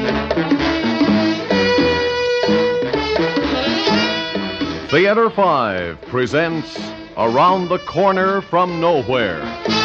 Theater 5 presents Around the Corner from Nowhere.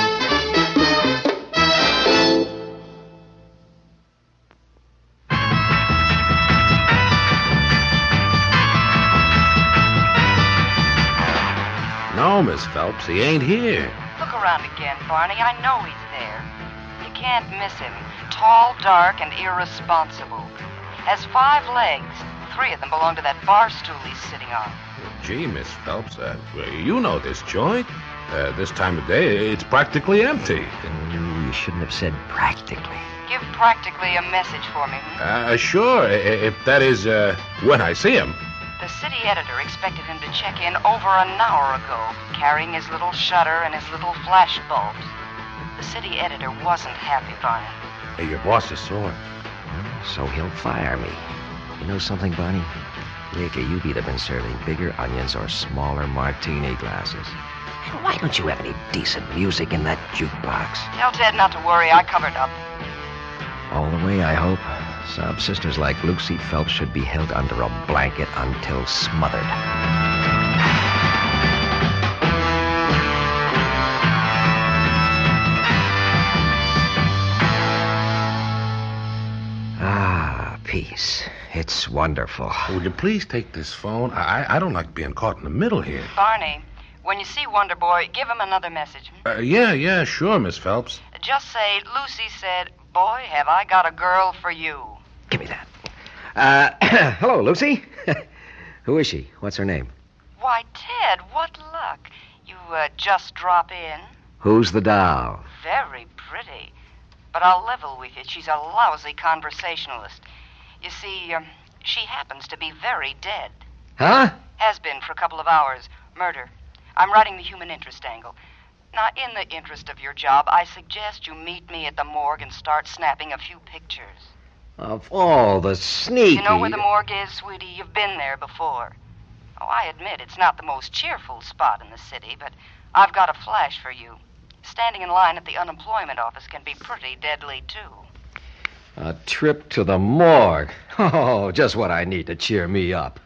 No, Miss Phelps, he ain't here. Look around again, Barney. I know he's there. You can't miss him. Tall, dark, and irresponsible. Has 5 legs. 3 of them belong to that bar stool he's sitting on. Gee, Miss Phelps, you know this joint. This time of day, it's practically empty. You shouldn't have said practically. Give practically a message for me. Sure, if that is, when I see him. The city editor expected him to check in over an hour ago, carrying his little shutter and his little flash bulbs. The city editor wasn't happy, Barney. Hey, your boss is sore. So he'll fire me. You know something, Barney? Lately, you've either been serving bigger onions or smaller martini glasses. And why don't you have any decent music in that jukebox? Tell Ted not to worry. I covered up. All the way, I hope. Sob sisters like Lucy Phelps should be held under a blanket until smothered. Peace. It's wonderful. Would you please take this phone? I don't like being caught in the middle here. Barney, when you see Wonder Boy, give him another message. Yeah, sure, Miss Phelps. Just say, Lucy said, boy, have I got a girl for you. Give me that. Hello, Lucy. Who is she? What's her name? Why, Ted, what luck. You just drop in. Who's the doll? Very pretty. But I'll level with you. She's a lousy conversationalist. You see, she happens to be very dead. Huh? Has been for a couple of hours. Murder. I'm writing the human interest angle. Now, in the interest of your job, I suggest you meet me at the morgue and start snapping a few pictures. Of all the sneaky... You know where the morgue is, sweetie? You've been there before. Oh, I admit it's not the most cheerful spot in the city, but I've got a flash for you. Standing in line at the unemployment office can be pretty deadly, too. A trip to the morgue. Oh, just what I need to cheer me up.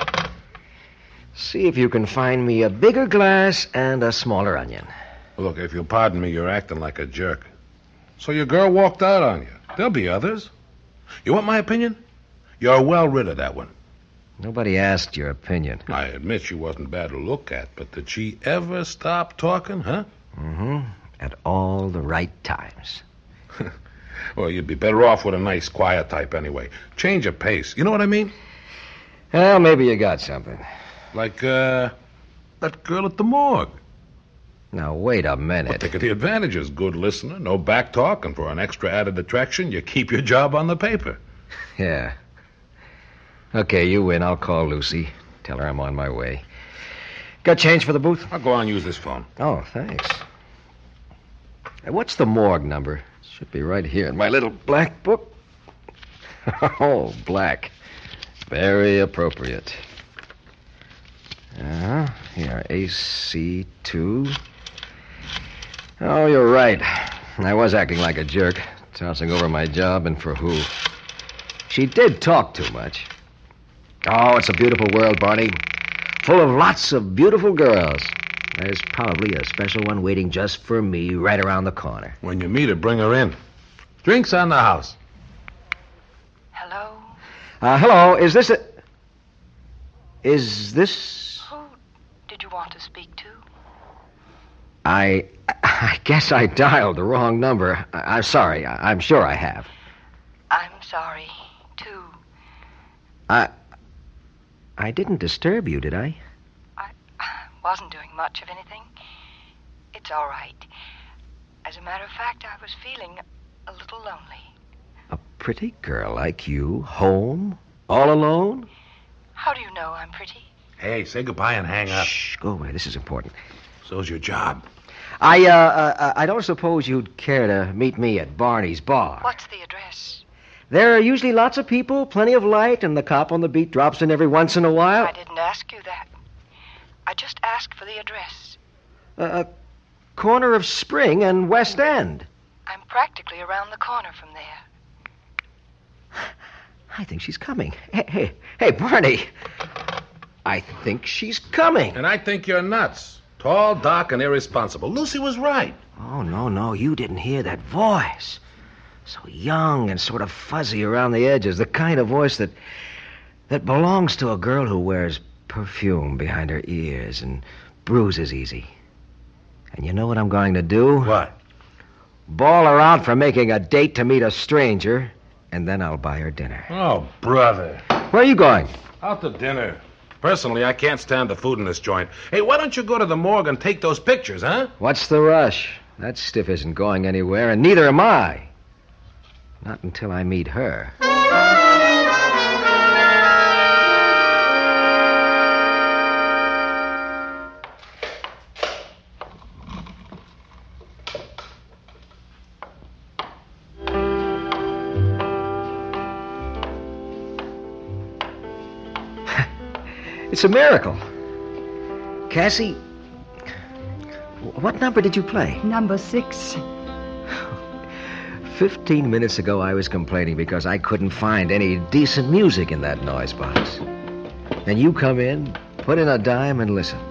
See if you can find me a bigger glass and a smaller onion. Look, if you'll pardon me, you're acting like a jerk. So your girl walked out on you. There'll be others. You want my opinion? You're well rid of that one. Nobody asked your opinion. I admit she wasn't bad to look at, but did she ever stop talking, huh? Mm-hmm. At all the right times. Well, you'd be better off with a nice, quiet type anyway. Change of pace. You know what I mean? Well, maybe you got something. Like, that girl at the morgue. Now, wait a minute. Well, think of the advantages. Good listener, no back talk, and for an extra added attraction, you keep your job on the paper. Yeah. Okay, you win. I'll call Lucy. Tell her I'm on my way. Got change for the booth? I'll go on and use this phone. Oh, thanks. Hey, what's the morgue number? Should be right here in my little black book. Oh, black. Very appropriate. Here, AC2. Oh, you're right. I was acting like a jerk, tossing over my job, and for who? She did talk too much. Oh, it's a beautiful world, Barney. Full of lots of beautiful girls. There's probably a special one waiting just for me right around the corner. When you meet her, bring her in. Drinks on the house. Hello? Hello, is this a... Is this... Who did you want to speak to? I guess I dialed the wrong number. I'm sorry. I'm sure I have. I'm sorry, too. I didn't disturb you, did I? I wasn't doing much of anything. It's all right. As a matter of fact, I was feeling a little lonely. A pretty girl like you, home, all alone? How do you know I'm pretty? Hey, say goodbye and hang up. Shh, go away. This is important. So's your job. I don't suppose you'd care to meet me at Barney's bar. What's the address? There are usually lots of people, plenty of light, and the cop on the beat drops in every once in a while. I didn't ask you that. I just asked for the address. Corner of Spring and West End. I'm practically around the corner from there. I think she's coming. Hey, Barney. I think she's coming. And I think you're nuts. Tall, dark, and irresponsible. Lucy was right. Oh, no, you didn't hear that voice. So young and sort of fuzzy around the edges. The kind of voice that belongs to a girl who wears perfume behind her ears and bruises easy. And you know what I'm going to do? What? Ball her out for making a date to meet a stranger, and then I'll buy her dinner. Oh, brother. Where are you going? Out to dinner. Personally, I can't stand the food in this joint. Hey, why don't you go to the morgue and take those pictures, huh? What's the rush? That stiff isn't going anywhere, and neither am I. Not until I meet her. It's a miracle. Cassie, what number did you play? Number 6. 15 minutes ago, I was complaining because I couldn't find any decent music in that noise box. And you come in, put in a dime, and listen.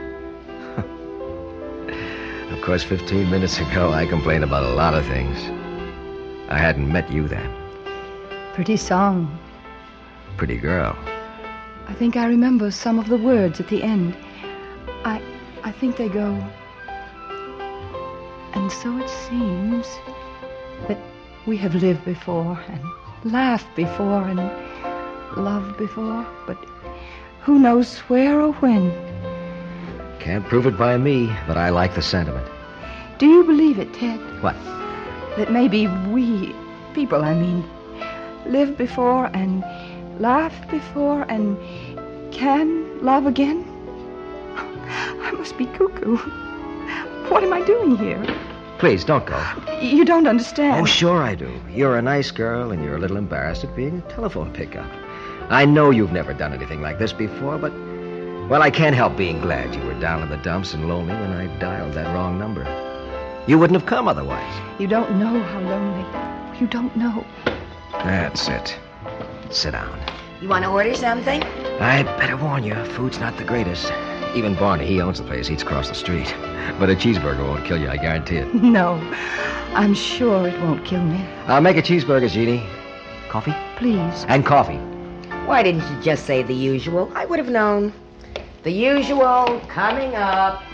Of course, 15 minutes ago, I complained about a lot of things. I hadn't met you then. Pretty song. Pretty girl. I think I remember some of the words at the end. I think they go... And so it seems that we have lived before and laughed before and loved before, but who knows where or when. Can't prove it by me, but I like the sentiment. Do you believe it, Ted? What? That maybe we, people I mean, lived before and laughed before and can love again? I must be cuckoo. What am I doing here? Please, don't go. You don't understand. Oh, sure I do. You're a nice girl, and you're a little embarrassed at being a telephone pickup. I know you've never done anything like this before, but... Well, I can't help being glad you were down in the dumps and lonely when I dialed that wrong number. You wouldn't have come otherwise. You don't know how lonely. You don't know. That's it. Sit down. You want to order something? I better warn you, food's not the greatest. Even Barney, he owns the place, eats across the street. But a cheeseburger won't kill you, I guarantee it. No, I'm sure it won't kill me. I'll make a cheeseburger, Jeannie. Coffee? Please. And coffee. Why didn't you just say the usual? I would have known. The usual coming up.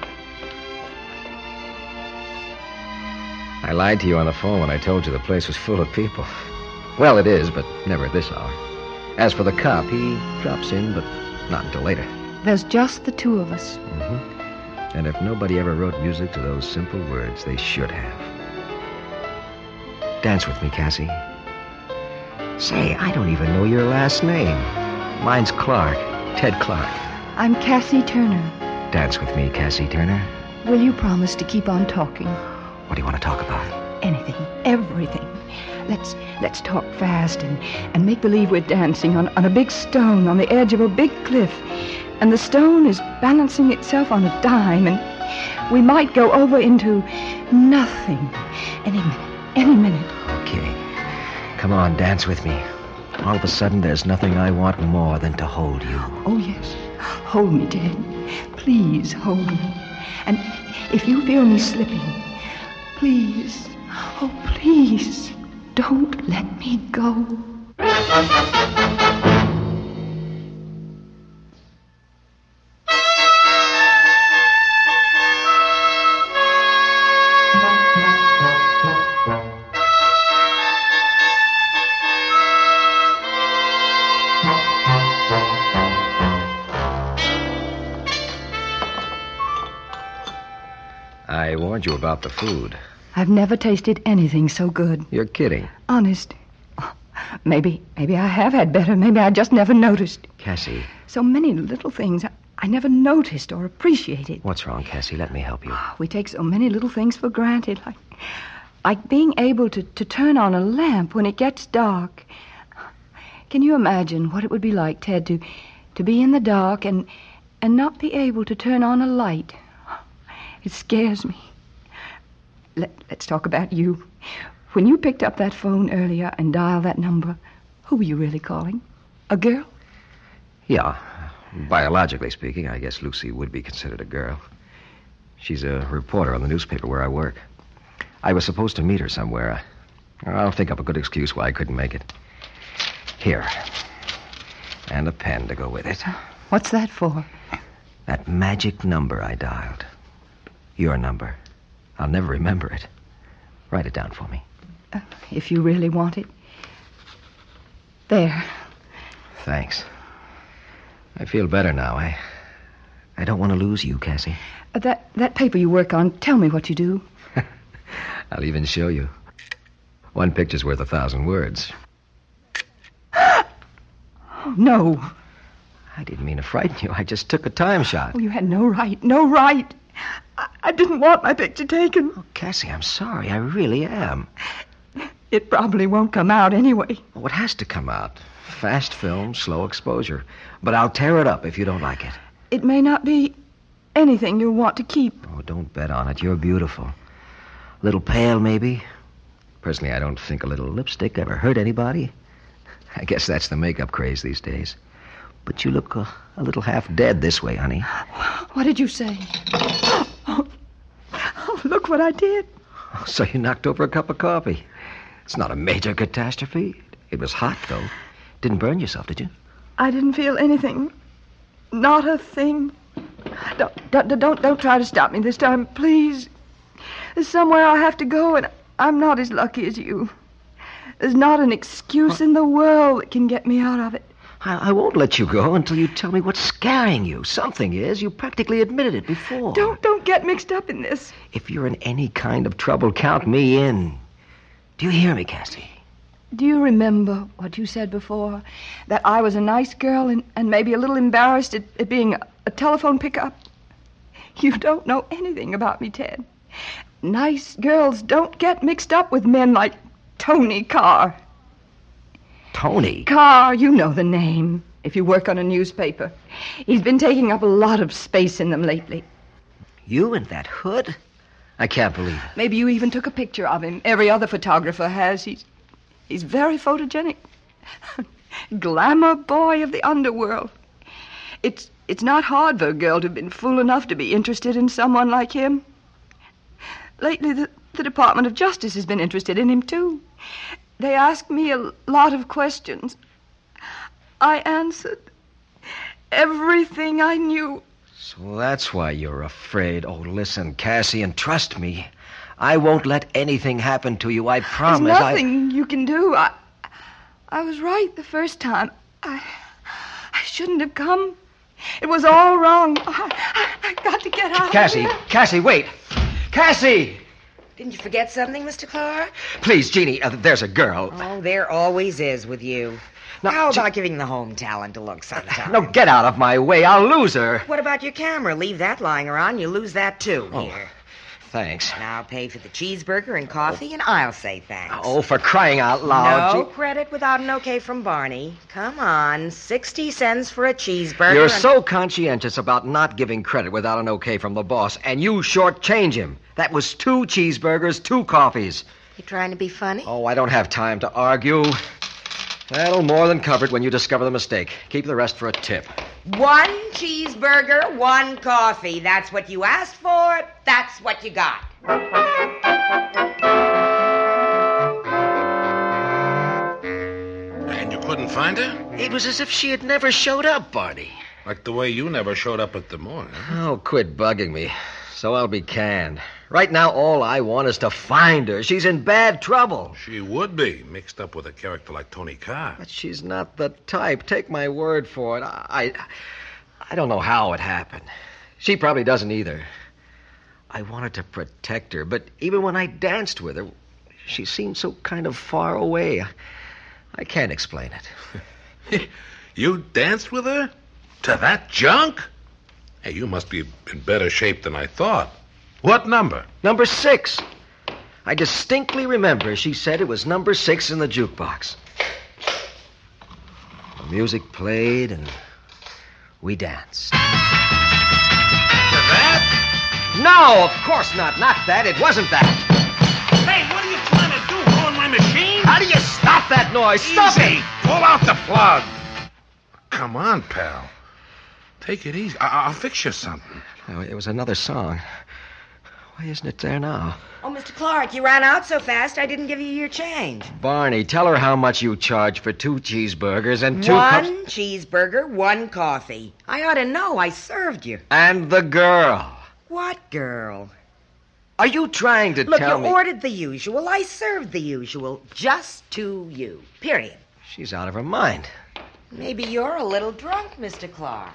I lied to you on the phone when I told you the place was full of people. Well, it is, but never at this hour. As for the cop, he drops in, but not until later. There's just the two of us. Mm-hmm. And if nobody ever wrote music to those simple words, they should have. Dance with me, Cassie. Say, I don't even know your last name. Mine's Clark. Ted Clark. I'm Cassie Turner. Dance with me, Cassie Turner. Will you promise to keep on talking? What do you want to talk about? Anything, everything. Let's talk fast and make believe we're dancing on a big stone on the edge of a big cliff. And the stone is balancing itself on a dime, and we might go over into nothing any minute. Okay. Come on, dance with me. All of a sudden, there's nothing I want more than to hold you. Oh, yes. Hold me, Ted. Please hold me. And if you feel me slipping, please, oh, please, don't let me go. I warned you about the food. I've never tasted anything so good. You're kidding. Honest. Oh, maybe I have had better. Maybe I just never noticed. Cassie. So many little things I never noticed or appreciated. What's wrong, Cassie? Let me help you. We take so many little things for granted, like being able to turn on a lamp when it gets dark. Can you imagine what it would be like, Ted, to be in the dark and not be able to turn on a light? It scares me. Let's talk about you. When you picked up that phone earlier and dialed that number, Who were you really calling? A girl? Yeah. Biologically speaking, I guess Lucy would be considered a girl. She's a reporter on the newspaper where I work. I was supposed to meet her somewhere. I'll think up a good excuse why I couldn't make it. Here. And a pen to go with it. What's that for? That magic number I dialed. Your number. I'll never remember it. Write it down for me. If you really want it. There. Thanks. I feel better now. I don't want to lose you, Cassie. That paper you work on, tell me what you do. I'll even show you. One picture's worth 1,000 words. Oh, no. I didn't mean to frighten you. I just took a time shot. Oh, you had no right. No right. I didn't want my picture taken. Oh, Cassie, I'm sorry. I really am. It probably won't come out anyway. Oh, it has to come out. Fast film, slow exposure. But I'll tear it up if you don't like it. It may not be anything you'll want to keep. Oh, don't bet on it. You're beautiful. A little pale, maybe. Personally, I don't think a little lipstick ever hurt anybody. I guess that's the makeup craze these days. But you look a little half dead this way, honey. What did you say? Oh, look what I did. Oh, so you knocked over a cup of coffee. It's not a major catastrophe. It was hot, though. Didn't burn yourself, did you? I didn't feel anything. Not a thing. Don't try to stop me this time, please. There's somewhere I have to go, and I'm not as lucky as you. There's not an excuse in the world that can get me out of it. I won't let you go until you tell me what's scaring you. Something is. You practically admitted it before. Don't get mixed up in this. If you're in any kind of trouble, count me in. Do you hear me, Cassie? Do you remember what you said before? That I was a nice girl and maybe a little embarrassed at being a telephone pickup? You don't know anything about me, Ted. Nice girls don't get mixed up with men like Tony Carr. Tony? Carr, you know the name, if you work on a newspaper. He's been taking up a lot of space in them lately. You in that hood? I can't believe it. Maybe you even took a picture of him. Every other photographer has. He's very photogenic. Glamour boy of the underworld. It's not hard for a girl to have been fool enough to be interested in someone like him. Lately, the Department of Justice has been interested in him, too. They asked me a lot of questions. I answered everything I knew. So that's why you're afraid. Oh, listen, Cassie, and trust me. I won't let anything happen to you, I promise. There's nothing you can do. I was right the first time. I shouldn't have come. It was all wrong. I got to get out Cassie, of here. Cassie, wait. Cassie! Didn't you forget something, Mr. Clark? Please, Jeannie, there's a girl. Oh, there always is with you. No, How about giving the home talent a look sometime? No, get out of my way. I'll lose her. What about your camera? Leave that lying around. You lose that, too. Oh, Here. thanks. Now pay for the cheeseburger and coffee, and I'll say thanks. Oh, for crying out loud. No credit without an okay from Barney. Come on, 60 cents for a cheeseburger. You're and... so conscientious about not giving credit without an okay from the boss, and you shortchange him. That was 2 cheeseburgers, 2 coffees. You trying to be funny? Oh, I don't have time to argue. That'll more than cover it when you discover the mistake. Keep the rest for a tip. 1 cheeseburger, 1 coffee. That's what you asked for. That's what you got. And you couldn't find her? It was as if she had never showed up, Barney. Like the way you never showed up at the morning. Oh, quit bugging me. So I'll be canned. Right now, all I want is to find her. She's in bad trouble. She would be, mixed up with a character like Tony Carr. But she's not the type. Take my word for it. I don't know how it happened. She probably doesn't either. I wanted to protect her, but even when I danced with her, she seemed so kind of far away. I can't explain it. You danced with her? To that junk? Hey, you must be in better shape than I thought. What number? Number 6. I distinctly remember she said it was number 6 in the jukebox. The music played and we danced. To that? No, of course not. Not that. It wasn't that. Hey, what are you trying to do? Ruin my machine? How do you stop? Stop that noise! Stop Easy. it! Pull out the plug. Come on, pal. Take it easy. I'll fix you something. Oh, it was another song. Why isn't it there now? Oh, Mr. Clark, you ran out so fast I didn't give you your change. Barney, tell her how much you charge for 2 cheeseburgers and 2 One cups... cheeseburger, 1 coffee. I ought to know. I served you. And the girl. What girl? Are you trying to Look, tell you me... ordered the usual. I served the usual. Just to you. Period. She's out of her mind. Maybe you're a little drunk, Mr. Clark.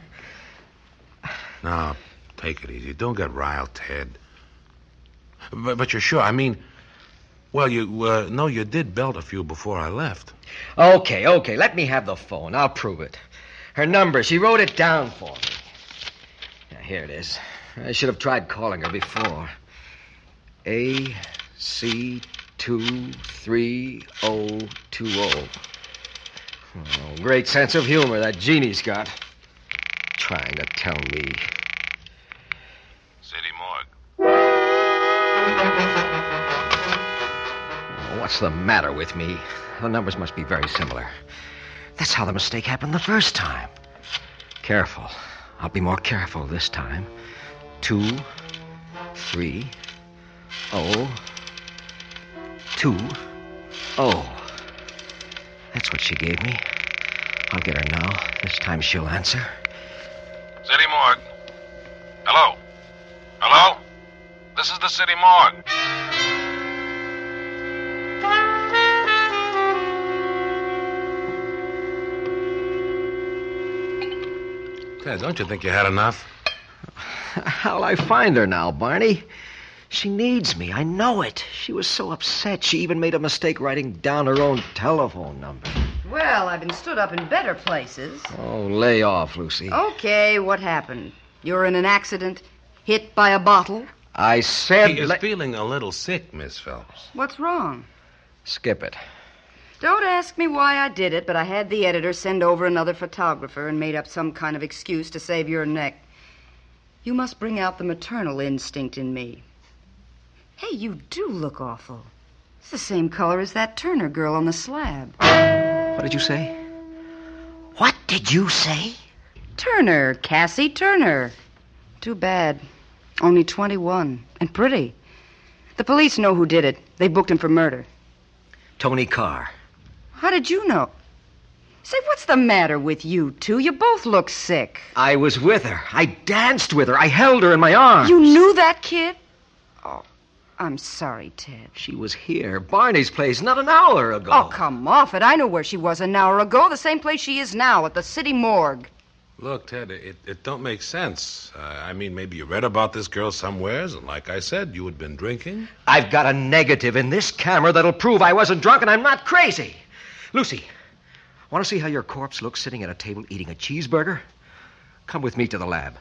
Now, take it easy. Don't get riled, Ted. But you're sure? I mean, well, you did belt a few before I left. Okay. Let me have the phone. I'll prove it. Her number, she wrote it down for me. Now, here it is. I should have tried calling her before. AC23020. Oh, great sense of humor that Jeannie's got. Trying to tell me. City Morgue. Oh, what's the matter with me? The numbers must be very similar. That's how the mistake happened the first time. Careful. I'll be more careful this time. 23020. That's what she gave me. I'll get her now. This time she'll answer. City Morgue. Hello? Hello? This is the City Morgue. Ted, don't you think you had enough? How'll I find her now, Barney? She needs me. I know it. She was so upset. She even made a mistake writing down her own telephone number. Well, I've been stood up in better places. Oh, lay off, Lucy. Okay, what happened? You're in an accident? Hit by a bottle? I said... He is feeling a little sick, Miss Phelps. What's wrong? Skip it. Don't ask me why I did it, but I had the editor send over another photographer and made up some kind of excuse to save your neck. You must bring out the maternal instinct in me. Hey, you do look awful. It's the same color as that Turner girl on the slab. What did you say? What did you say? Turner, Cassie Turner. Too bad. Only 21. And pretty. The police know who did it. They booked him for murder. Tony Carr. How did you know? Say, what's the matter with you two? You both look sick. I was with her. I danced with her. I held her in my arms. You knew that kid? Oh, I'm sorry, Ted. She was here. Barney's place, not an hour ago. Oh, come off it. I know where she was an hour ago. The same place she is now, at the city morgue. Look, Ted, it don't make sense. I mean, maybe you read about this girl somewheres, and like I said, you had been drinking. I've got a negative in this camera that'll prove I wasn't drunk and I'm not crazy. Lucy, want to see how your corpse looks sitting at a table eating a cheeseburger? Come with me to the lab.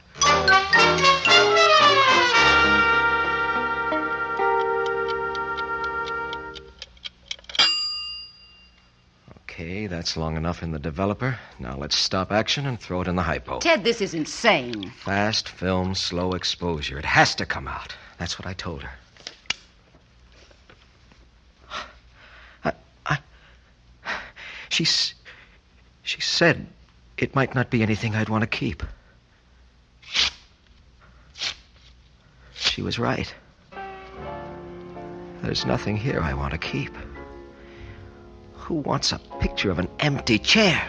Okay, that's long enough in the developer. Now let's stop action and throw it in the hypo. Ted, this is insane. Fast film, slow exposure. It has to come out. That's what I told her. She said it might not be anything I'd want to keep. She was right. There's nothing here I want to keep. Who wants a picture of an empty chair?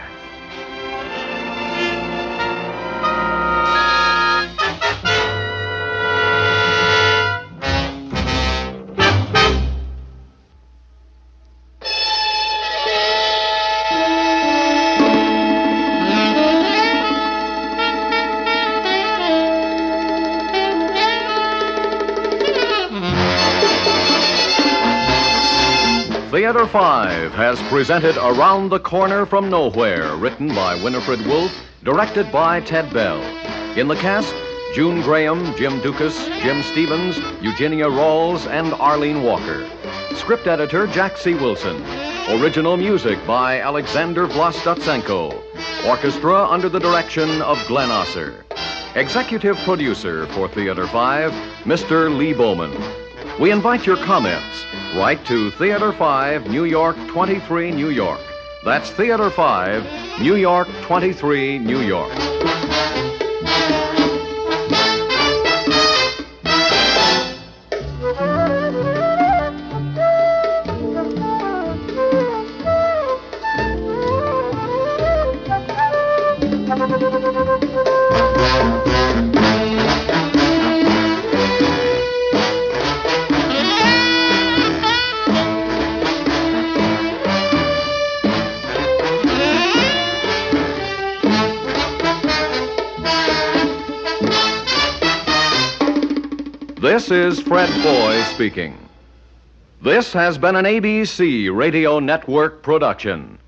Theater 5 has presented Around the Corner from Nowhere, written by Winifred Wolfe, directed by Ted Bell. In the cast, June Graham, Jim Dukas, Jim Stevens, Eugenia Rawls, and Arlene Walker. Script editor, Jack C. Wilson. Original music by Alexander Vlastotsenko. Orchestra under the direction of Glenn Osser. Executive producer for Theater 5, Mr. Lee Bowman. We invite your comments. Write to Theater 5, New York 23, New York. That's Theater 5, New York 23, New York. This is Fred Foy speaking. This has been an ABC Radio Network production.